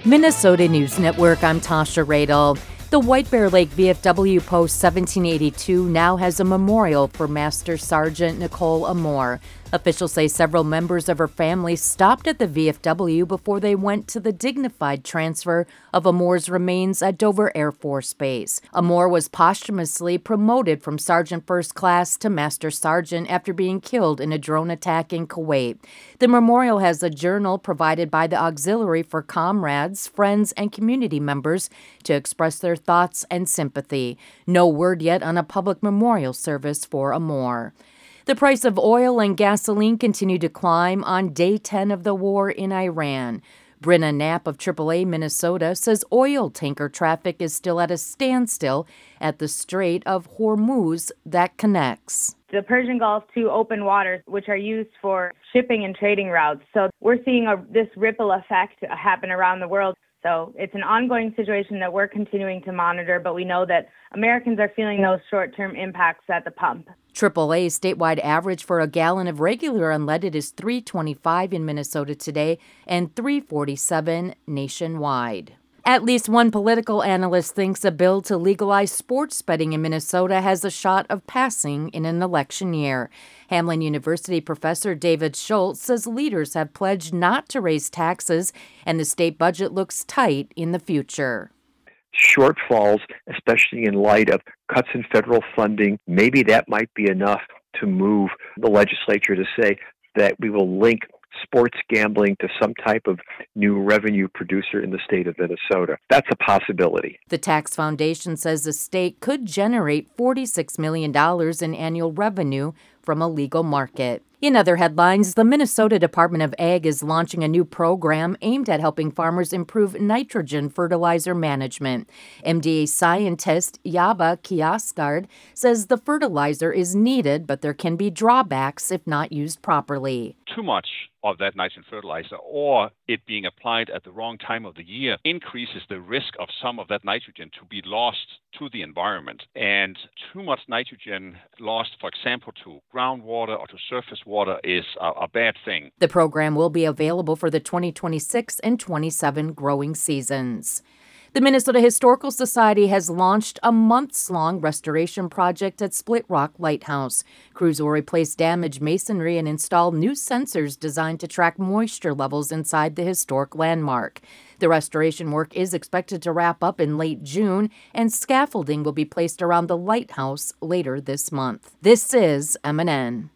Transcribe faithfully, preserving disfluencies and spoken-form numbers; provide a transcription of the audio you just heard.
Minnesota News Network, I'm Tasha Radel. The White Bear Lake V F W Post seventeen eighty-two now has a memorial for Master Sergeant Nicole Amore. Officials say several members of her family stopped at the V F W before they went to the dignified transfer of Amore's remains at Dover Air Force Base. Amore was posthumously promoted from Sergeant First Class to Master Sergeant after being killed in a drone attack in Kuwait. The memorial has a journal provided by the auxiliary for comrades, friends, and community members to express their thoughts and sympathy. No word yet on a public memorial service for Amore. The price of oil and gasoline continue to climb on day ten of the war in Iran. Brenna Knapp of triple A Minnesota says oil tanker traffic is still at a standstill at the Strait of Hormuz that connects the Persian Gulf to open waters, which are used for shipping and trading routes. So we're seeing a, this ripple effect happen around the world. So it's an ongoing situation that we're continuing to monitor, but we know that Americans are feeling those short-term impacts at the pump. triple A statewide average for a gallon of regular unleaded is three twenty-five in Minnesota today and three forty-seven nationwide. At least one political analyst thinks a bill to legalize sports betting in Minnesota has a shot of passing in an election year. Hamline University professor David Schultz says leaders have pledged not to raise taxes, and the state budget looks tight in the future. Shortfalls, especially in light of cuts in federal funding, maybe that might be enough to move the legislature to say that we will link sports gambling to some type of new revenue producer in the state of Minnesota. That's a possibility. The Tax Foundation says the state could generate forty-six million dollars in annual revenue from a legal market. In other headlines, the Minnesota Department of Ag is launching a new program aimed at helping farmers improve nitrogen fertilizer management. M D A scientist Yaba Kiosgard says the fertilizer is needed, but there can be drawbacks if not used properly. Too much of that nitrogen fertilizer or it being applied at the wrong time of the year increases the risk of some of that nitrogen to be lost to the environment. And too much nitrogen lost, for example, to groundwater or to surface water is a, a bad thing. The program will be available for the twenty twenty-six and twenty-seven growing seasons. The Minnesota Historical Society has launched a months-long restoration project at Split Rock Lighthouse. Crews will replace damaged masonry and install new sensors designed to track moisture levels inside the historic landmark. The restoration work is expected to wrap up in late June, and scaffolding will be placed around the lighthouse later this month. This is M N N.